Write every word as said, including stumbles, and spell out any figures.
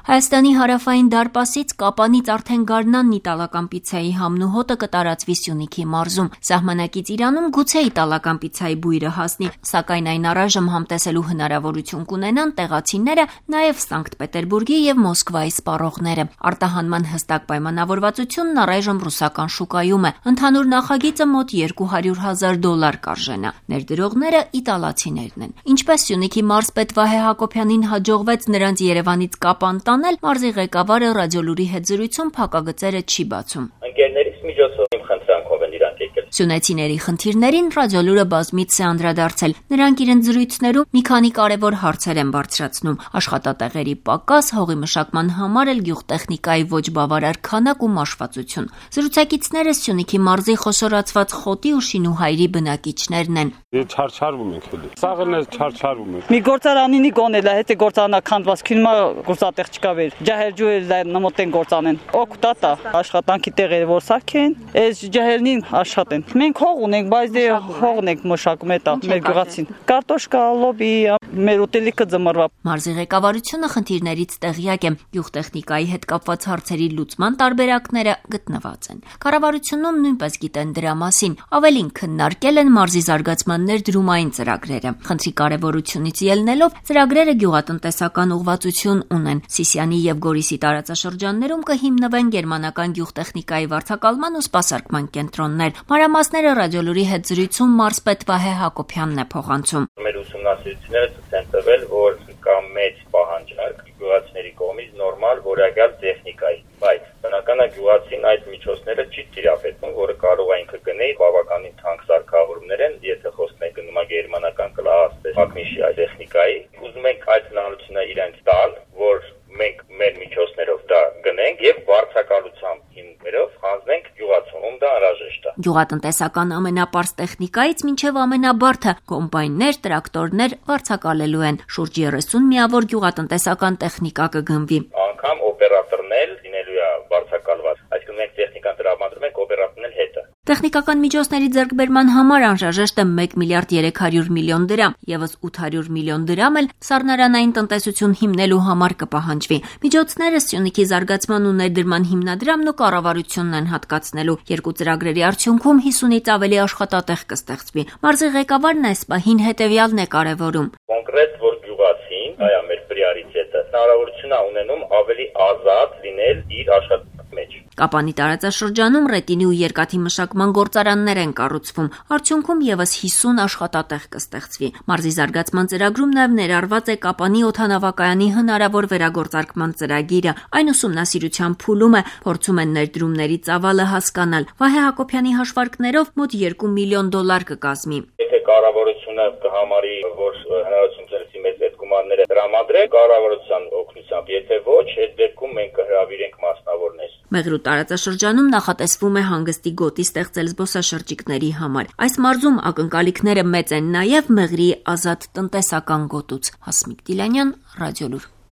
Հայաստանի հարավային դարպասից Կապանից արդեն գարնանն իտալական պիցցայի համն ու հոտը կտարածվի Սյունիքի մարզում։ Սահմանակից Իրանում գուցե իտալական պիցցայի բույրը հասնի, սակայն այն առայժմ համտեսելու հնարավորություն կունենան տեղացիները, նաև Սանկտ Պետերբուրգի եւ Մոսկվայի սպառողները։ Արտահանման հստակ պայմանավորվածությունն առայժմ ռուսական շուկայում է։ Ընդհանուր նախագիծը մոտ երկու հարյուր հազար դոլար կարժենա։ Ներդրողները իտալացիներն են։ Ինչպես Սյունիքի մարզպետ Վահե Հակոբյանին հաջողվեց նրանց Երևանից Կապան տանել, մարզի ղեկավարը ռադիոլուրի հետ զրույցում փակագծերը չի բացում։ Ընկերներից միջոցով իմ խնդրանքով են իրանք եկել։ Սյունեցիների խնդիրներին ռադիոլուրը բազմիցս է անդրադարձել։ Նրանք իրենց զրույցներում մի քանի կարևոր հարցեր են բարձրացնում՝ աշխատատեղերի պակաս, հողի մշակման համար էլ գյուղտեխնիկայի ոչ բավարար քանակ ու մաշվածություն։ Զրուցակիցները Սյունիքի մարզի խոշորացված խոտի ու շինուհայրի բնակիչներն են։ Չարչարվում ենք էլի։ Սաղն է չարչարվում ենք։ Մի գործարանինի գոնել է, հետո գործարանա քանդված քինմա գործատեղ չկա վեր։ Ջահելջուել նմոտեն գործանեն։ Օկտատա աշխատանքի տեղերը որ սարքեն, այս ջահելնին աշխատեն։ Մենք հող ունենք, բայց դե հողն ենք մշակում էտա մեր գյուղացին։ Կարտոշկա, լոբի, մեր ուտելիքը ձմռվա։ Մարզի ղեկավարությունը խնդիրներից տեղյակ է։ Գյուղտեխնիկայի հետ կապված հարցերի լուծման տարբերակները գտնված են։ Կառավարությունում նույնպես գիտեն դրա մասին, ավելին քննարկել են մարզի զարգացման ներդրումային ծրագրերը։ Խնդրի կարևորությունից ելնելով ծրագրերը գյուղատնտեսական ուղղվածություն ունեն։ Սիսիանի եւ Գորիսի տարածաշրջաններում կհիմնվեն գերմանական գյուղտեխնիկայի վարձակալման ու սպասարկման կենտրոններ։ Մանրամասները ռադիոլուրի հետ զրույցում մարզպետ Վահե Հակոբյանն է փոխանցում։ Մեր ուսումնասիրությունները ցույց են տվել, որ կա մեծ պահանջարկ գյուղացիների կողմից նորմալ որակյալ տեխնիկայի, բայց բնականա գյուղացին այդ միջոցները չի տիրապետում, որը կարող է ինքը գնել բավականին թանկ սարքավորումներ են, եթե խոսքն է գնում է գերմանական կլաս մագնիշի այդ տեխնիկայի, ուզում ենք այդ հնարավորությունը իրենք տալ, որ մենք մեր միջոցներով դա գնենք եւ վարձակալությամբ հիմներով հանձնենք գյուղացուն, դա անհրաժեշտ է։ Գյուղատնտեսական ամենապարզ տեխնիկայից մինչև ամենաբարդը կոմբայններ, տրակտորներ վարձակալելու են։ Շուրջ երեսուն միավոր գյուղատնտեսական տեխնիկա կգնվի։ Անգամ օպերատորներ լինելու է վարձակալված, այսինքն մենք տեխնիկան տրամադրում ենք օպերատորն էլ հետը։ Տեխնիկական միջոցների ձեռքբերման համար անհրաժեշտ է մեկ միլիարդ երեք հարյուր միլիոն դրամ, եւս ութ հարյուր միլիոն դրամ էլ սառնարանային տնտեսություն հիմնելու համար կպահանջվի։ Միջոցները Սյունիքի զարգացման ու ներդրման հիմնադրամն ու կառավարությունն են հատկացնելու։ Երկու ծրագրերի արդյունքում հիսունից ավելի աշխատատեղ կստեղծվի։ Մարզի ղեկավարն այս պահին հետևյալն է կարևորում։ Կոնկրետ որ գյուղացին, դա է մեր պրիորիտետը, հնարավորություն է ունենում ավելի ազատ լինել իր աշխատանքի մեջ։ Կապանի տարածաշրջանում ռետինի ու երկաթի մշակման գործարաններ են կառուցվում։ Արդյունքում եւս հիսուն աշխատատեղ կստեղծվի։ Մարզի զարգացման ծրագրում նաեւ ներառված է Կապանի օդանավակայանի հնարավոր վերագործարկման ծրագիրը։ Այն ուսումնասիրության փուլում է, փորձում են ներդրումների ծավալը հասկանալ։ Վահե Հակոբյանի հաշվարկներով մոտ երկու միլիոն դոլար կկազմի։ Եթե կառավարությունը կհամարի, որ հնարավորություն ծրեցի մեծ այդ գումարները տրամադրել կառավարության օգնությամբ, եթե ոչ, այդ դեպքում մենք կհրավիրենք մասնավորներ։ Մեղրու տարածաշրջանում նախատեսվում է հանգստի գոտի ստեղծել զբոսաշրջիկների համար։ Այս մարզում ակնկալիքները մեծ են նաև Մեղրի ազատ տնտեսական գոտուց։ Հասմիկ Դիլանյան, Ռադիոլուր։